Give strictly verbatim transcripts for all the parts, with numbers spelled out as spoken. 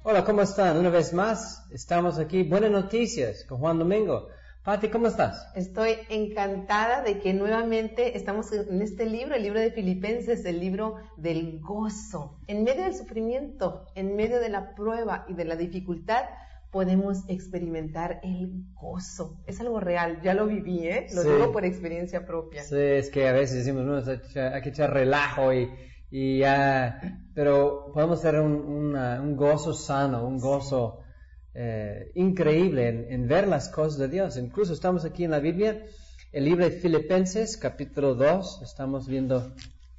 Hola, ¿cómo están? Una vez más, estamos aquí. Buenas noticias con Juan Domingo. Pati, ¿cómo estás? Estoy encantada de que nuevamente estamos en este libro, el libro de Filipenses, el libro del gozo. En medio del sufrimiento, en medio de la prueba y de la dificultad, podemos experimentar el gozo. Es algo real, ya lo viví, ¿eh? Lo Sí. digo por experiencia propia. Sí, es que a veces decimos, no, hay que echar relajo y, y ya, pero podemos tener un, una, un gozo sano, un gozo eh, increíble en, en ver las cosas de Dios. Incluso estamos aquí en la Biblia, el libro de Filipenses, capítulo dos, estamos viendo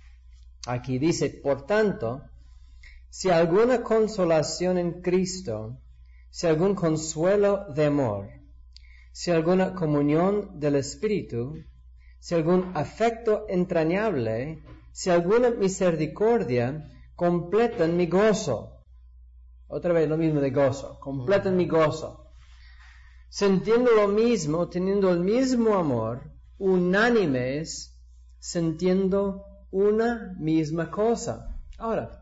aquí, dice, por tanto, si alguna consolación en Cristo, si algún consuelo de amor, si alguna comunión del Espíritu, si algún afecto entrañable, si alguna misericordia, completan mi gozo. Otra vez lo mismo de gozo, completan mi gozo. Sintiendo lo mismo, teniendo el mismo amor, unánimes, sintiendo una misma cosa. Ahora,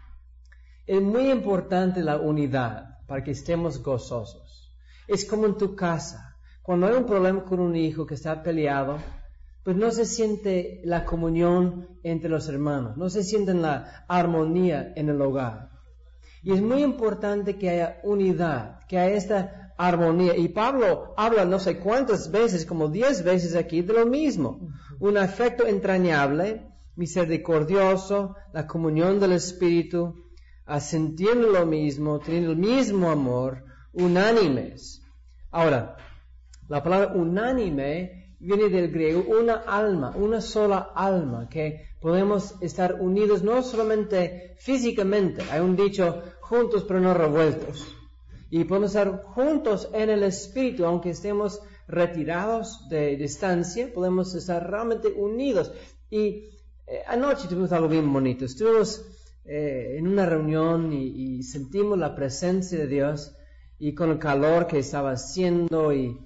es muy importante la unidad para que estemos gozosos. Es como en tu casa. Cuando hay un problema con un hijo que está peleado, pues no se siente la comunión entre los hermanos, no se siente la armonía en el hogar. Y es muy importante que haya unidad, que haya esta armonía. Y Pablo habla no sé cuántas veces, como diez veces aquí, de lo mismo. Un afecto entrañable, misericordioso, la comunión del Espíritu, sintiendo lo mismo, teniendo el mismo amor, unánimes. Ahora, la palabra unánime viene del griego una alma, una sola alma, que podemos estar unidos no solamente físicamente, hay un dicho, juntos pero no revueltos. Y podemos estar juntos en el Espíritu, aunque estemos retirados de distancia, podemos estar realmente unidos. Y eh, anoche tuvimos algo bien bonito, estuvimos Eh, en una reunión y, y sentimos la presencia de Dios y con el calor que estaba haciendo y,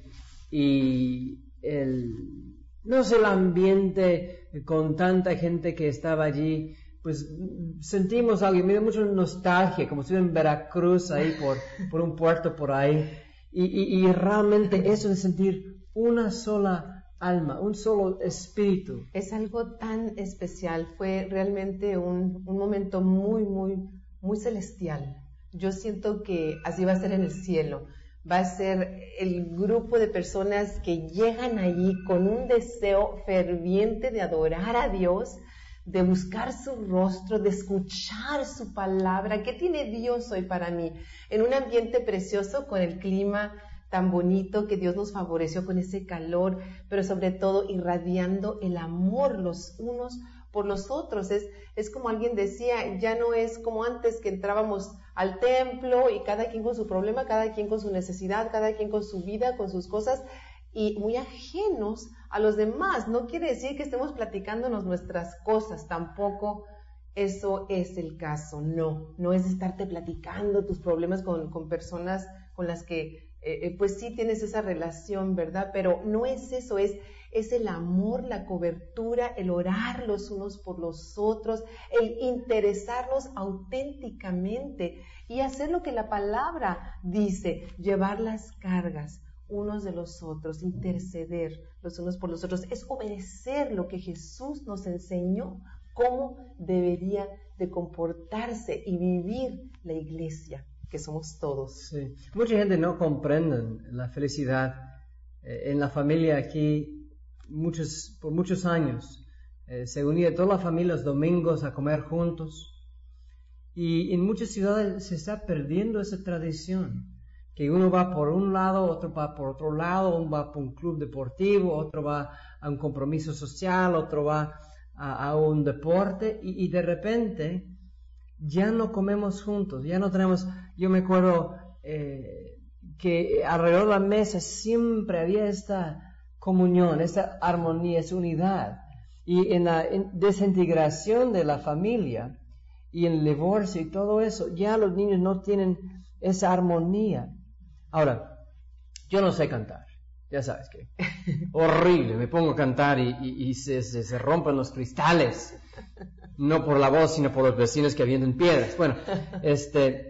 y el, no sé, el ambiente con tanta gente que estaba allí, pues sentimos algo y me dio mucha nostalgia, como si estuviera en Veracruz ahí por, por un puerto por ahí y, y, y realmente eso de sentir una sola alma, un solo espíritu. Es algo tan especial, fue realmente un, un momento muy, muy, muy celestial. Yo siento que así va a ser en el cielo. Va a ser el grupo de personas que llegan allí con un deseo ferviente de adorar a Dios, de buscar su rostro, de escuchar su palabra. ¿Qué tiene Dios hoy para mí? En un ambiente precioso con el clima tan bonito que Dios nos favoreció con ese calor, pero sobre todo irradiando el amor los unos por los otros. Es, es como alguien decía, ya no es como antes que entrábamos al templo y cada quien con su problema, cada quien con su necesidad, cada quien con su vida, con sus cosas y muy ajenos a los demás. No quiere decir que estemos platicándonos nuestras cosas, tampoco eso es el caso. No, no es estarte platicando tus problemas con, con personas con las que Eh, pues sí tienes esa relación, ¿verdad? Pero no es eso, es, es el amor, la cobertura, el orar los unos por los otros, el interesarnos auténticamente y hacer lo que la palabra dice, llevar las cargas unos de los otros, interceder los unos por los otros, es obedecer lo que Jesús nos enseñó, cómo debería de comportarse y vivir la iglesia, que somos todos. Sí. Mucha gente no comprende la felicidad. Eh, en la familia aquí, muchos, por muchos años, eh, se unía toda la familia los domingos a comer juntos. Y en muchas ciudades se está perdiendo esa tradición. Que uno va por un lado, otro va por otro lado, uno va por un club deportivo, otro va a un compromiso social, otro va a, a un deporte y, y de repente ya no comemos juntos, ya no tenemos. Yo me acuerdo eh, que alrededor de la mesa siempre había esta comunión, esta armonía, esta unidad. Y en la en desintegración de la familia y en el divorcio y todo eso, ya los niños no tienen esa armonía. Ahora, yo no sé cantar, ya sabes que horrible, me pongo a cantar y, y, y se, se, se rompen los cristales, no por la voz, sino por los vecinos que avientan piedras. Bueno, este...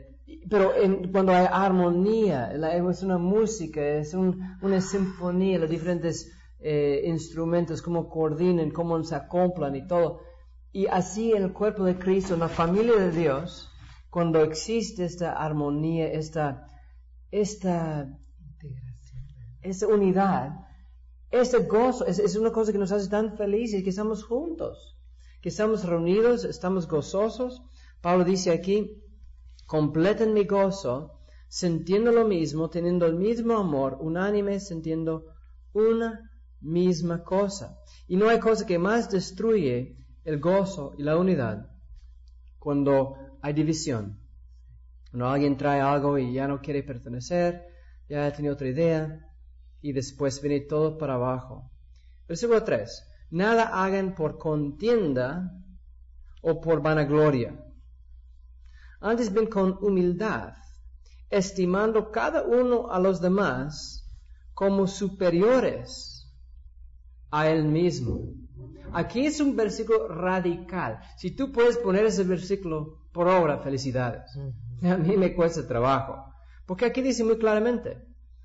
pero en, cuando hay armonía, la, es una música, es un, una sinfonía, los diferentes eh, instrumentos, cómo coordinan, cómo se acoplan y todo. Y así en el cuerpo de Cristo, en la familia de Dios, cuando existe esta armonía, esta, esta, esta unidad, este gozo, es, es una cosa que nos hace tan felices, que estamos juntos, que estamos reunidos, estamos gozosos. Pablo dice aquí, completen mi gozo, sintiendo lo mismo, teniendo el mismo amor, unánime, sintiendo una misma cosa. Y no hay cosa que más destruye el gozo y la unidad cuando hay división. Cuando alguien trae algo y ya no quiere pertenecer, ya tiene otra idea, y después viene todo para abajo. Versículo tres. Nada hagan por contienda o por vanagloria. Antes bien con humildad, estimando cada uno a los demás como superiores a él mismo. Aquí es un versículo radical. Si tú puedes poner ese versículo por obra, felicidades. A mí me cuesta trabajo. Porque aquí dice muy claramente,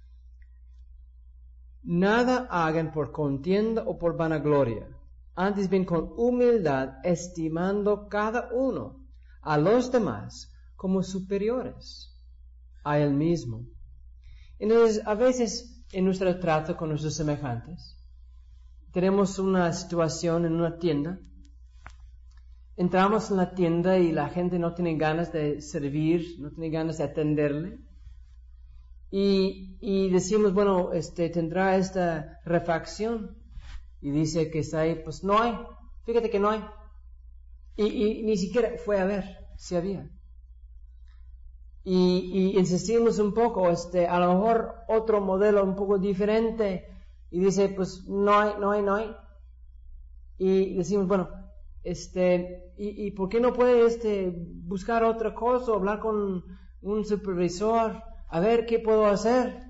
nada hagan por contienda o por vanagloria. Antes bien con humildad, estimando cada uno a los demás como superiores a él mismo. Entonces, a veces en nuestro trato con nuestros semejantes, tenemos una situación en una tienda, entramos en la tienda y la gente no tiene ganas de servir, no tiene ganas de atenderle, y, y decimos, bueno, este, tendrá esta refacción, y dice que está ahí, pues no hay, fíjate que no hay, y, y ni siquiera fue a ver si había. Y, y insistimos un poco, este, a lo mejor otro modelo un poco diferente, y dice, pues no hay, no hay, no hay. Y decimos, bueno, este, ¿y, y por qué no puede este, buscar otra cosa, o hablar con un supervisor, a ver qué puedo hacer?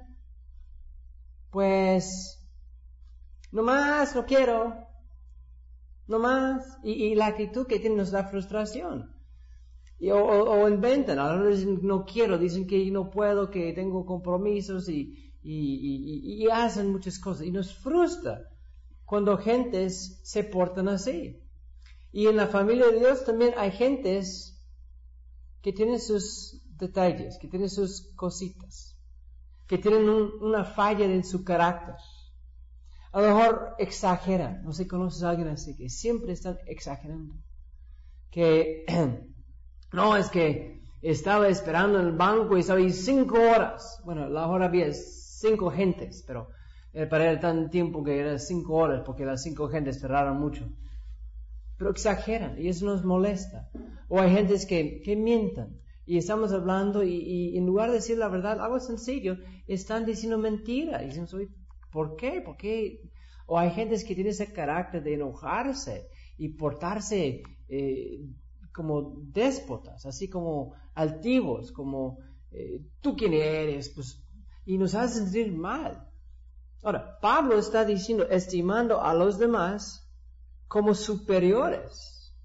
Pues, no más, no quiero, no más. Y, y la actitud que tiene nos da frustración. Y, o, o, o inventan, a veces dicen no quiero, dicen que no puedo, que tengo compromisos y, y, y, y hacen muchas cosas. Y nos frustra cuando gentes se portan así. Y en la familia de Dios también hay gentes que tienen sus detalles, que tienen sus cositas, que tienen un, una falla en su carácter. A lo mejor exageran. No sé si conoces a alguien así, que siempre están exagerando. Que no, es que estaba esperando en el banco y estaba ahí cinco horas. Bueno, la hora había cinco gentes, pero para él tan tiempo que eran cinco horas, porque las cinco gentes cerraron mucho. Pero exageran y eso nos molesta. O hay gentes que, que mientan y estamos hablando y, y en lugar de decir la verdad, algo sencillo, están diciendo mentira. Y dicen, ¿por qué? ¿Por qué? O hay gentes que tienen ese carácter de enojarse y portarse eh, como déspotas, así como altivos, como eh, tú quién eres, pues, y nos hace sentir mal. Ahora, Pablo está diciendo, estimando a los demás como superiores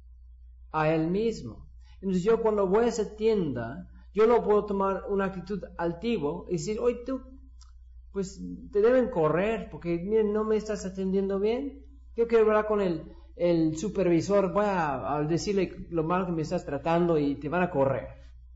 a él mismo. Entonces yo cuando voy a esa tienda, yo no puedo tomar una actitud altivo y decir, oye tú, pues te deben correr porque miren, no me estás atendiendo bien. Yo quiero hablar con el, el supervisor, voy a, a decirle lo mal que me estás tratando y te van a correr.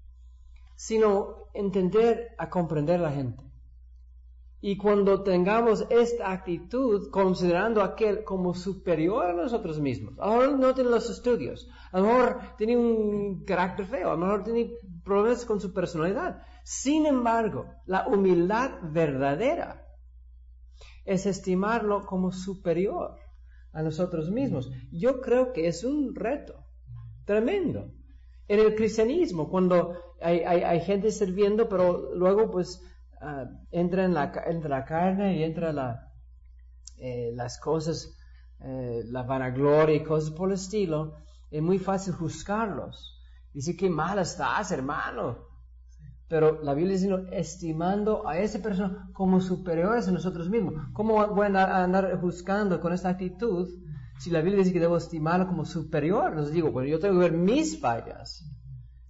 Sino entender a comprender a la gente. Y cuando tengamos esta actitud, considerando a aquel como superior a nosotros mismos, a lo mejor no tiene los estudios, a lo mejor tiene un carácter feo, a lo mejor tiene problemas con su personalidad. Sin embargo, la humildad verdadera es estimarlo como superior a nosotros mismos. Yo creo que es un reto tremendo. En el cristianismo, cuando hay, hay, hay gente sirviendo, pero luego pues Uh, entra en la, entra la carne y entra la, eh, las cosas, eh, la vanagloria y cosas por el estilo, es muy fácil juzgarlos. Dice, qué mal estás, hermano. Pero la Biblia dice, estimando a esa persona como superiores a nosotros mismos. ¿Cómo voy a andar, a andar juzgando con esta actitud si la Biblia dice que debo estimarlo como superior? Entonces digo, bueno, yo tengo que ver mis fallas.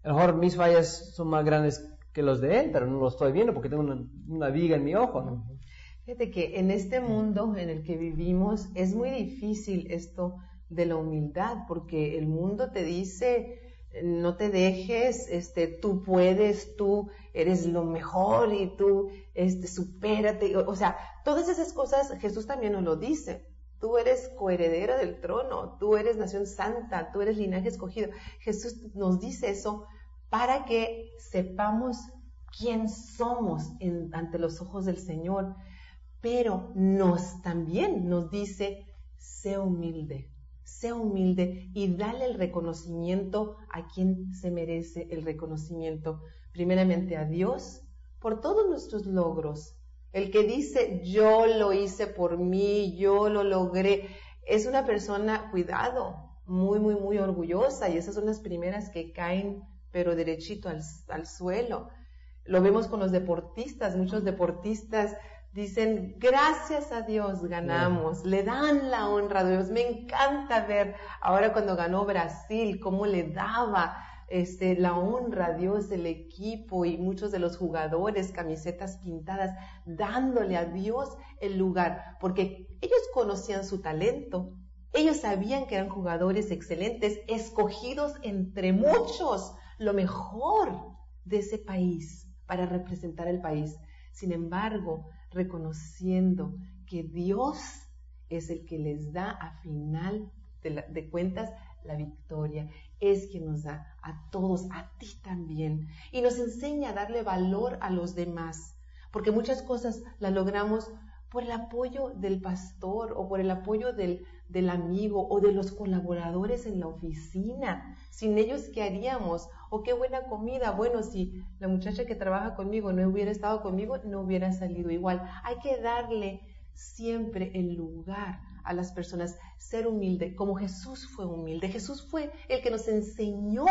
a lo mejor mis fallas son más grandes que los de él, pero no lo estoy viendo porque tengo una, una viga en mi ojo, ¿no? Fíjate que en este mundo en el que vivimos es muy difícil esto de la humildad, porque el mundo te dice, no te dejes, este, tú puedes, tú eres lo mejor y tú, este, supérate. O, o sea, todas esas cosas Jesús también nos lo dice. Tú eres coheredero del trono, tú eres nación santa, tú eres linaje escogido. Jesús nos dice eso para que sepamos quién somos en, ante los ojos del Señor. Pero nos también nos dice, sé humilde, sé humilde y dale el reconocimiento a quien se merece el reconocimiento. Primeramente a Dios por todos nuestros logros. El que dice, yo lo hice por mí, yo lo logré, es una persona, cuidado, muy, muy, muy orgullosa, y esas son las primeras que caen, pero derechito al, al suelo. Lo vemos con los deportistas, muchos deportistas dicen, gracias a Dios ganamos, yeah. Le dan la honra a Dios. Me encanta ver ahora cuando ganó Brasil, cómo le daba Este, la honra a Dios, el equipo y muchos de los jugadores, camisetas pintadas, dándole a Dios el lugar, porque ellos conocían su talento, ellos sabían que eran jugadores excelentes, escogidos entre muchos, lo mejor de ese país, para representar el país. Sin embargo, reconociendo que Dios es el que les da a final de, la, de cuentas la victoria, es quien nos da a todos, a ti también, y nos enseña a darle valor a los demás, porque muchas cosas las logramos por el apoyo del pastor o por el apoyo del, del amigo o de los colaboradores en la oficina. Sin ellos, ¿qué haríamos? O qué buena comida. Bueno, si la muchacha que trabaja conmigo no hubiera estado conmigo, no hubiera salido igual. Hay que darle siempre el lugar a las personas, ser humilde, como Jesús fue humilde. Jesús fue el que nos enseñó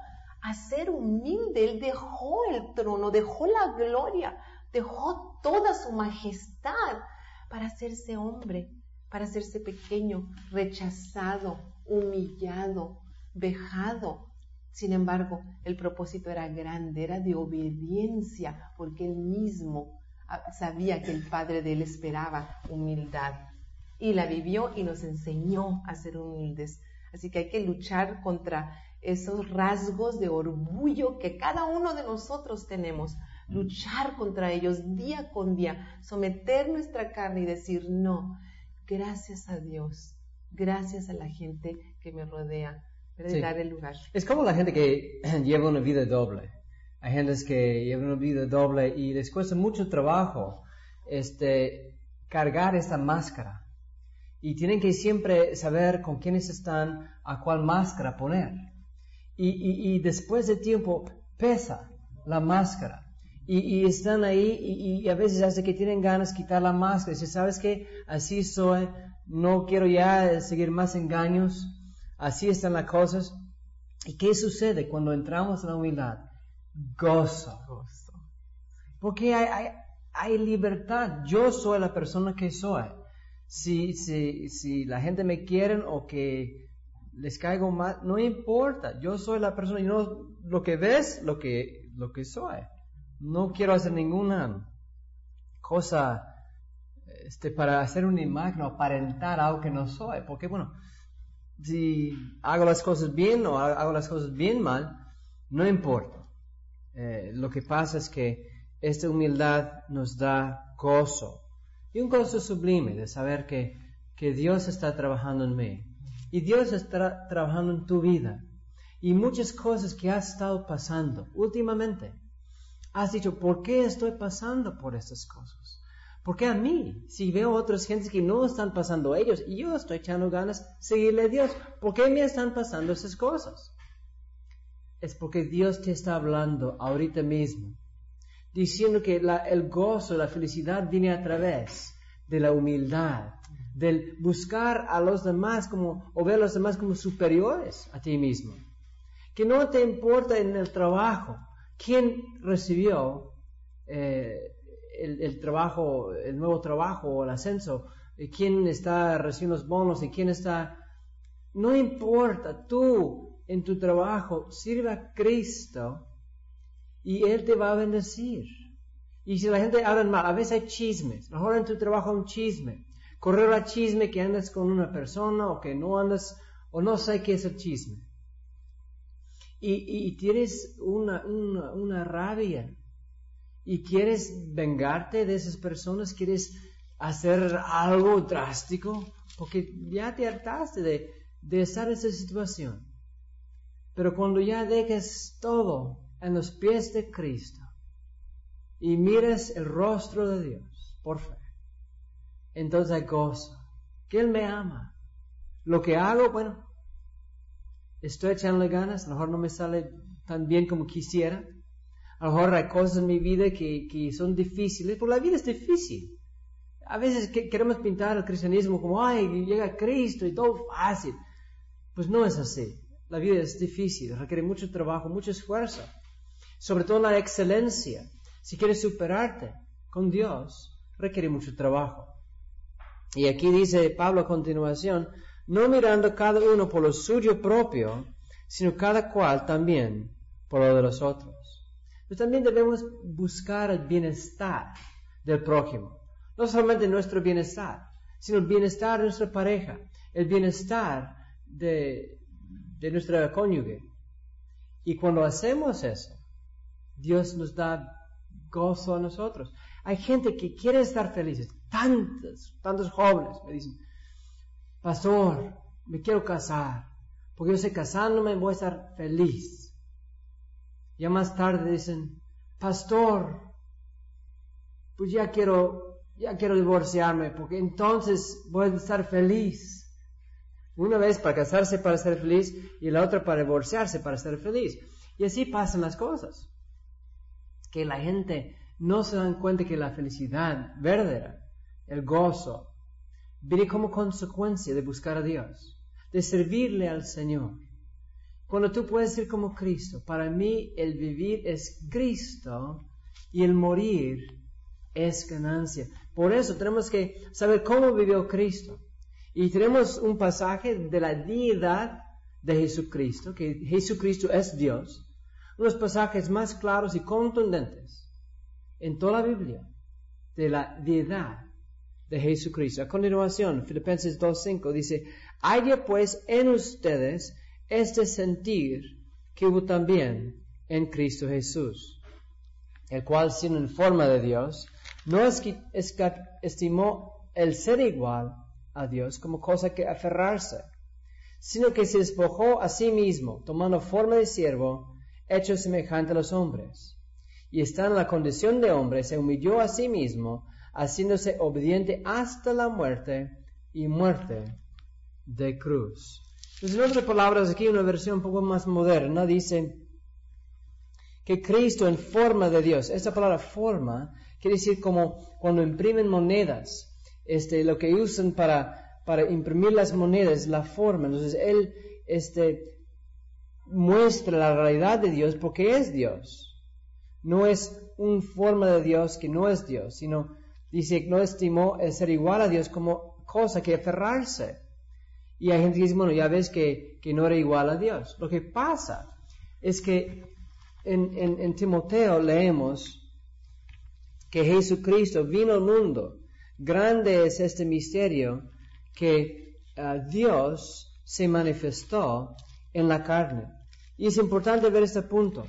a ser humilde. Él dejó el trono, dejó la gloria, dejó toda su majestad para hacerse hombre, para hacerse pequeño, rechazado, humillado, vejado. Sin embargo, el propósito era grande, era de obediencia, porque él mismo sabía que el Padre de él esperaba humildad. Y la vivió y nos enseñó a ser humildes. Así que hay que luchar contra esos rasgos de orgullo que cada uno de nosotros tenemos. Luchar contra ellos día con día. Someter nuestra carne y decir, no, gracias a Dios, gracias a la gente que me rodea. Sí. Dar el lugar. Es como la gente que lleva una vida doble. Hay gente que lleva una vida doble y les cuesta mucho trabajo este, cargar esta máscara. Y tienen que siempre saber con quiénes están, a cuál máscara poner. Y, y, y después de tiempo pesa la máscara. Y, y están ahí y, y a veces hasta que tienen ganas de quitar la máscara. Y dicen, ¿sabes qué? Así soy, no quiero ya seguir más engaños. Así están las cosas. ¿Y qué sucede cuando entramos en la humildad? Gozo. Gozo. Porque hay, hay, hay libertad. Yo soy la persona que soy. Si, si, si la gente me quiere o que les caigo mal, no importa. Yo soy la persona, y no lo que ves, lo que, lo que soy. No quiero hacer ninguna cosa este, para hacer una imagen o aparentar algo que no soy. Porque bueno, si hago las cosas bien o hago las cosas bien mal, no importa. Eh, lo que pasa es que esta humildad nos da gozo. Y un gozo sublime de saber que, que Dios está trabajando en mí. Y Dios está trabajando en tu vida. Y muchas cosas que has estado pasando últimamente. Has dicho, ¿por qué estoy pasando por estas cosas? ¿Por qué a mí? Si veo otras gentes que no están pasando ellos y yo estoy echando ganas de seguirle a Dios, ¿por qué me están pasando esas cosas? Es porque Dios te está hablando ahorita mismo. Diciendo que la, el gozo, la felicidad viene a través de la humildad, del buscar a los demás como, o ver a los demás como superiores a ti mismo. Que no te importa en el trabajo quién recibió eh, el, el trabajo, el nuevo trabajo o el ascenso, quién está recibiendo los bonos y quién está... No importa, tú en tu trabajo, sirve a Cristo y Él te va a bendecir. Y si la gente habla mal, a veces hay chismes, mejor en tu trabajo hay un chisme. Correr a chisme que andas con una persona o que no andas, o no sé qué es el chisme. Y, y, y tienes una, una, una rabia y quieres vengarte de esas personas, quieres hacer algo drástico, porque ya te hartaste de, de estar en esa situación. Pero cuando ya dejes todo en los pies de Cristo y mires el rostro de Dios por fe, entonces hay gozo, que Él me ama. Lo que hago, bueno, estoy echándole ganas, a lo mejor no me sale tan bien como quisiera, a lo mejor hay cosas en mi vida que, que son difíciles, porque la vida es difícil. A veces que, queremos pintar el cristianismo como, ay, llega Cristo y todo fácil. Pues no es así. La vida es difícil, requiere mucho trabajo, mucho esfuerzo. Sobre todo la excelencia. Si quieres superarte con Dios, requiere mucho trabajo. Y aquí dice Pablo a continuación, no mirando cada uno por lo suyo propio, sino cada cual también por lo de los otros. Pero también debemos buscar el bienestar del prójimo. No solamente nuestro bienestar, sino el bienestar de nuestra pareja, el bienestar de, de nuestra cónyuge. Y cuando hacemos eso, Dios nos da gozo a nosotros. Hay gente que quiere estar felices, tantos, tantos jóvenes me dicen, pastor, me quiero casar, porque yo sé casándome voy a estar feliz. Ya más tarde dicen, pastor, pues ya quiero, ya quiero divorciarme, porque entonces voy a estar feliz. Una vez para casarse para ser feliz y la otra para divorciarse para ser feliz. Y así pasan las cosas. Que la gente no se dan cuenta que la felicidad verdadera, el gozo, viene como consecuencia de buscar a Dios, de servirle al Señor. Cuando tú puedes ser como Cristo, para mí el vivir es Cristo y el morir es ganancia. Por eso tenemos que saber cómo vivió Cristo. Y tenemos un pasaje de la deidad de Jesucristo, que Jesucristo es Dios. Unos pasajes más claros y contundentes en toda la Biblia de la deidad de Jesucristo. A continuación, Filipenses dos cinco dice, haya pues en ustedes este sentir que hubo también en Cristo Jesús, el cual siendo en forma de Dios, no estimó el ser igual a Dios como cosa que aferrarse, sino que se despojó a sí mismo, tomando forma de siervo, hecho semejante a los hombres. Y estando en la condición de hombre, se humilló a sí mismo, haciéndose obediente hasta la muerte y muerte de cruz. Entonces, en otras palabras, aquí una versión un poco más moderna dice que Cristo en forma de Dios, esta palabra forma quiere decir como cuando imprimen monedas, este, lo que usan para, para imprimir las monedas, la forma. Entonces, Él este, muestra la realidad de Dios porque es Dios. No es una forma de Dios que no es Dios, sino dice no estimó el ser igual a Dios como cosa que aferrarse. Y hay gente que dice, bueno, ya ves que, que no era igual a Dios. Lo que pasa es que en, en, en Timoteo leemos que Jesucristo vino al mundo. Grande es este misterio que uh, Dios se manifestó en la carne. Y es importante ver este punto,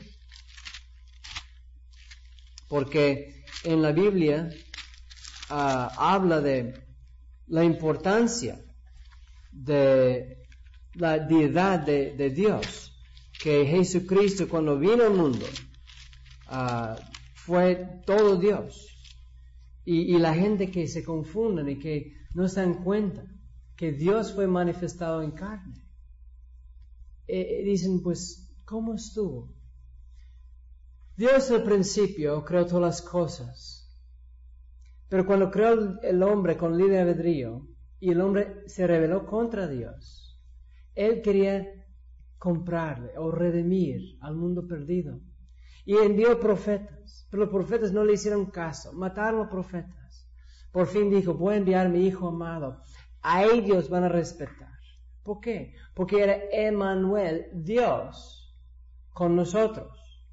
porque en la Biblia uh, habla de la importancia de la deidad de, de Dios, que Jesucristo cuando vino al mundo uh, fue todo Dios. Y, y la gente que se confunden y que no se dan cuenta que Dios fue manifestado en carne, eh, dicen, pues, ¿cómo estuvo? Dios al principio creó todas las cosas, pero cuando creó el hombre con libre albedrío y el hombre se rebeló contra Dios, Él quería comprarle o redimir al mundo perdido. Y envió profetas, pero los profetas no le hicieron caso, mataron a los profetas. Por fin dijo, voy a enviar a mi Hijo amado, a ellos van a respetar, ¿Por qué? Porque era Emmanuel, Dios, con nosotros.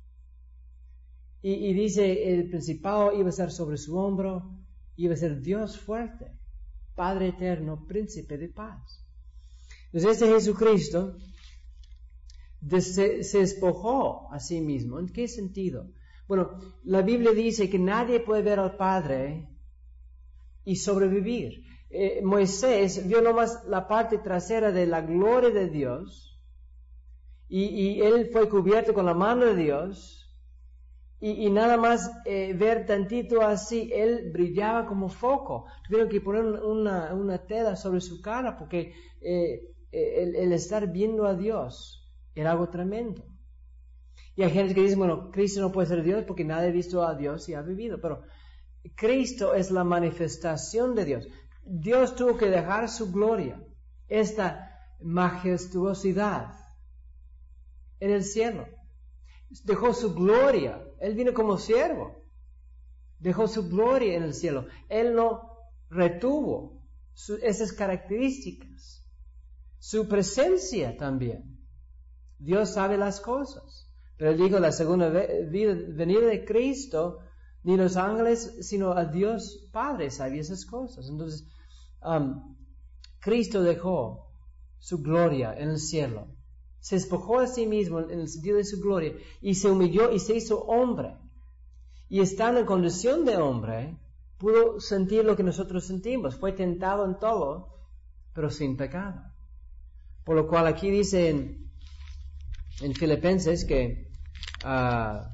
Y, y dice, el principado iba a estar sobre su hombro, iba a ser Dios fuerte, Padre eterno, príncipe de paz. Entonces este Jesucristo se, se despojó a sí mismo. ¿En qué sentido? Bueno, la Biblia dice que nadie puede ver al Padre y sobrevivir. Eh, Moisés vio nomás la parte trasera de la gloria de Dios y, y él fue cubierto con la mano de Dios y, y nada más eh, ver tantito así, él brillaba como foco. Tuvieron que poner una, una tela sobre su cara porque eh, el, el estar viendo a Dios era algo tremendo. Y hay gente que dice, bueno, Cristo no puede ser Dios porque nadie ha visto a Dios y ha vivido, pero Cristo es la manifestación de Dios. Dios tuvo que dejar su gloria, esta majestuosidad en el cielo. Dejó su gloria. Él vino como siervo. Dejó su gloria en el cielo. Él no retuvo su, esas características. Su presencia también. Dios sabe las cosas. Pero digo, la segunda venida de Cristo, ni los ángeles, sino a Dios Padre sabía esas cosas. Entonces, um, Cristo dejó su gloria en el cielo. Se despojó a sí mismo en el sentido de su gloria y se humilló y se hizo hombre. Y estando en condición de hombre, pudo sentir lo que nosotros sentimos. Fue tentado en todo, pero sin pecado. Por lo cual aquí dice en, en Filipenses que uh,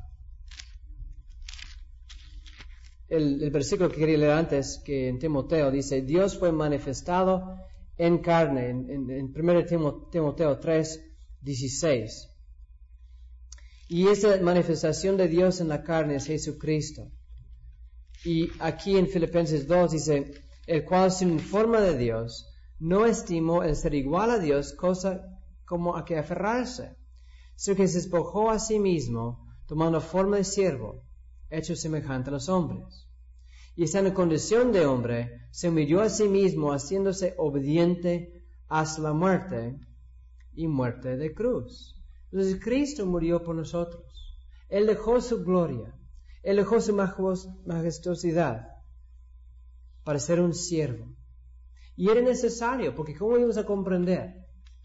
el, el versículo que quería leer antes, que en Timoteo dice, Dios fue manifestado en carne, en, en, en primero Timoteo tres, dieciséis. Y esa manifestación de Dios en la carne es Jesucristo. Y aquí en Filipenses dos dice, el cual sin forma de Dios no estimó el ser igual a Dios cosa como a que aferrarse, sino que se despojó a sí mismo, tomando forma de siervo, hecho semejante a los hombres. Y estando en condición de hombre, se humilló a sí mismo, haciéndose obediente hasta la muerte, y muerte de cruz. Entonces Cristo murió por nosotros. Él dejó su gloria, Él dejó su majestuosidad para ser un siervo. Y era necesario, porque ¿cómo íbamos a comprender?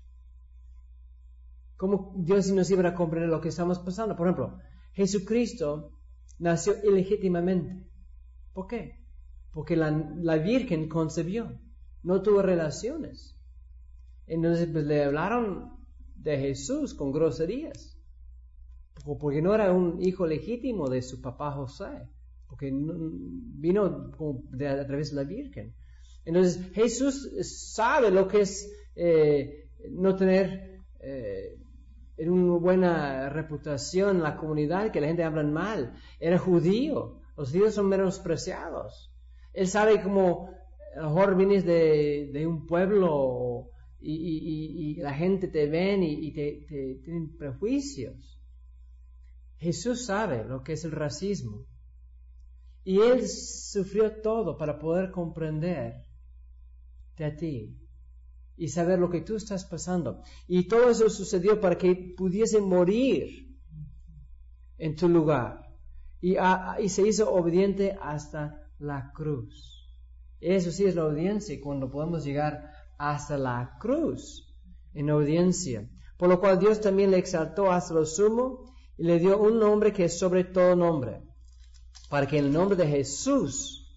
¿Cómo Dios nos iba a comprender lo que estamos pasando? Por ejemplo, Jesucristo nació ilegítimamente. ¿Por qué? Porque la, la Virgen concebió, no tuvo relaciones. Entonces pues, le hablaron de Jesús con groserías, porque no era un hijo legítimo de su papá José, porque no, vino de, a través de la Virgen. Entonces Jesús sabe lo que es eh, no tener eh, una buena reputación en la comunidad, que la gente habla mal. Era judío, los judíos son menospreciados. Él sabe cómo a lo mejor vienes de, de un pueblo y, y, y, y la gente te ven y, y te, te tienen prejuicios. Jesús sabe lo que es el racismo. Y Él sufrió todo para poder comprenderte a ti y saber lo que tú estás pasando. Y todo eso sucedió para que pudiese morir en tu lugar. Y, a, y se hizo obediente hasta la cruz. Eso sí es la obediencia, cuando podemos llegar hasta la cruz en obediencia. Por lo cual Dios también le exaltó hasta lo sumo y le dio un nombre que es sobre todo nombre, para que en el nombre de Jesús,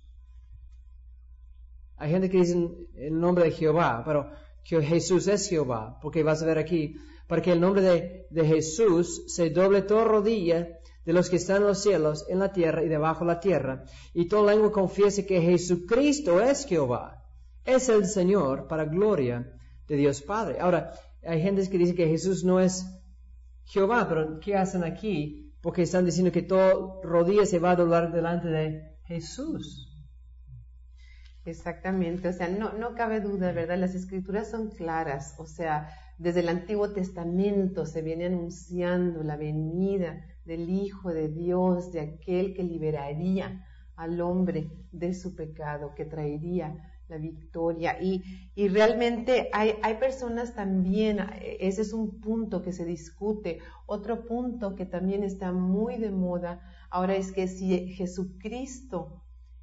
hay gente que dice el nombre de Jehová, pero Jesús es Jehová, porque vas a ver aquí, para que el nombre de, de Jesús se doble toda rodilla de los que están en los cielos, en la tierra y debajo de la tierra, y toda lengua confiese que Jesucristo es Jehová, es el Señor, para gloria de Dios Padre. Ahora, hay gente que dice que Jesús no es Jehová, pero ¿qué hacen aquí? Porque están diciendo que toda rodilla se va a doblar delante de Jesús. Exactamente, o sea, no, no cabe duda, ¿verdad? Las escrituras son claras, o sea, desde el Antiguo Testamento se viene anunciando la venida del Hijo de Dios, de aquel que liberaría al hombre de su pecado, que traería la victoria. Y, y realmente hay, hay personas también, ese es un punto que se discute. Otro punto que también está muy de moda ahora es que si Jesucristo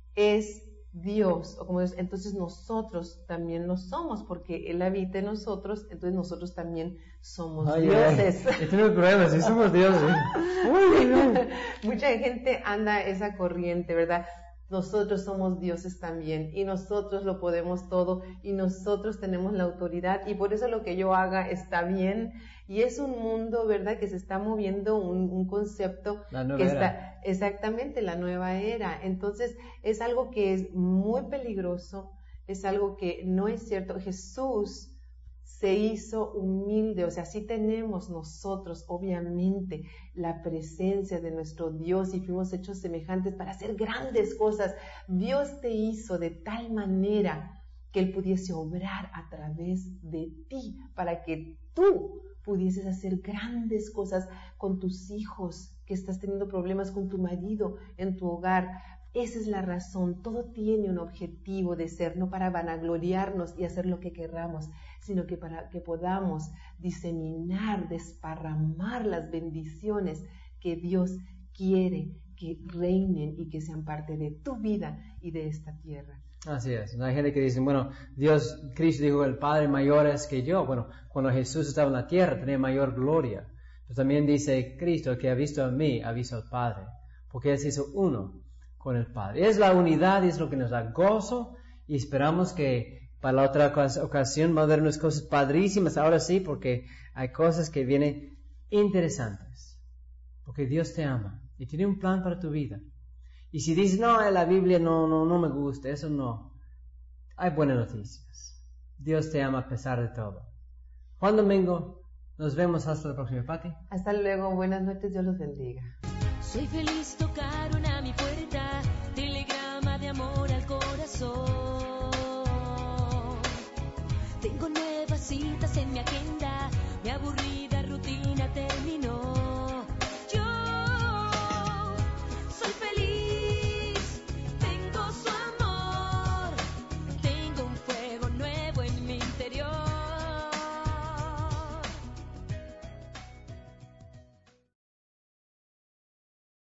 es Dios, o como Dios, entonces nosotros también lo somos, porque Él habita en nosotros, entonces nosotros también somos ay, dioses. Ay, tenemos problemas, si somos dioses. Uy, no. Mucha gente anda esa corriente, ¿verdad? Nosotros somos dioses también y nosotros lo podemos todo y nosotros tenemos la autoridad y por eso lo que yo haga está bien. Y es un mundo, ¿verdad?, que se está moviendo un, un concepto la nueva que era. está exactamente la nueva era. Entonces es algo que es muy peligroso, es algo que no es cierto. Jesús se hizo humilde, o sea, sí tenemos nosotros, obviamente, la presencia de nuestro Dios y fuimos hechos semejantes para hacer grandes cosas. Dios te hizo de tal manera que Él pudiese obrar a través de ti, para que tú pudieses hacer grandes cosas con tus hijos, que estás teniendo problemas con tu marido, en tu hogar. Esa es la razón, todo tiene un objetivo de ser, no para vanagloriarnos y hacer lo que querramos, sino que para que podamos diseminar, desparramar las bendiciones que Dios quiere que reinen y que sean parte de tu vida y de esta tierra. Así es. Hay gente que dice, bueno, Dios, Cristo dijo, el Padre mayor es que yo. Bueno, cuando Jesús estaba en la tierra tenía mayor gloria. Pero también dice Cristo, el que ha visto a mí, ha visto al Padre. Porque Él se hizo uno con el Padre. Es la unidad y es lo que nos da gozo y esperamos que para la otra ocasión vamos a ver unas cosas padrísimas ahora sí, porque hay cosas que vienen interesantes. Porque Dios te ama y tiene un plan para tu vida. Y si dices, no, la Biblia no, no, no me gusta, eso no. Hay buenas noticias. Dios te ama a pesar de todo. Juan Domingo, nos vemos hasta la próxima, Pati. Hasta luego, buenas noches, Dios los bendiga. Soy feliz, tocaron a mi puerta, telegrama de amor al corazón. Tengo nuevas citas en mi agenda, mi aburrida rutina terminó.